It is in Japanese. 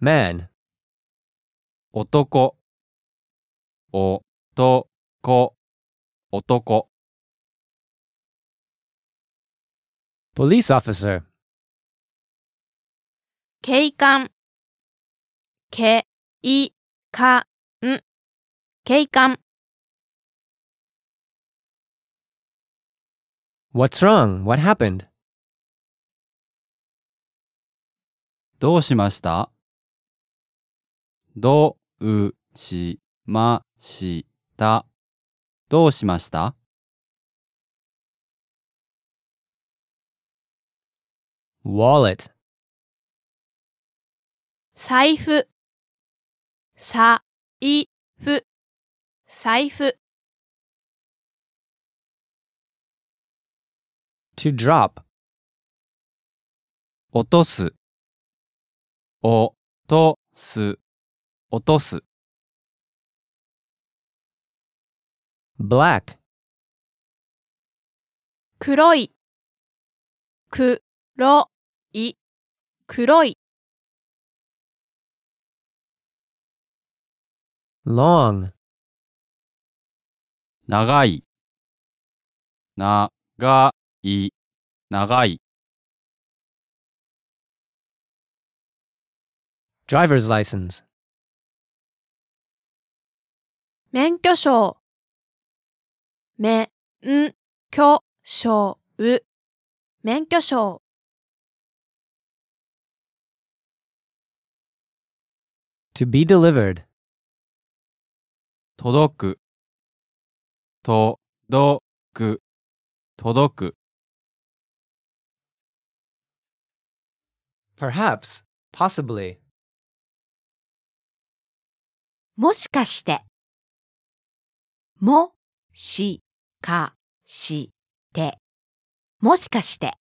man, 男、おとこ、男。 police officer, 警官、けいかん、警官。 what's wrong? What happened? どうしました？どうしました。どうしました？ wallet, 財布、さいふ、財布。 to drop, 落とす、おとす、落とす。 black, 黒い、くろい、黒い。 long, 長い、長い、長い。 driver's license, 免許証、めんきょしょう、免許証。 to be delivered, 届く、届く、届く。 perhaps, possibly, もしかして。もしかして。もしかして。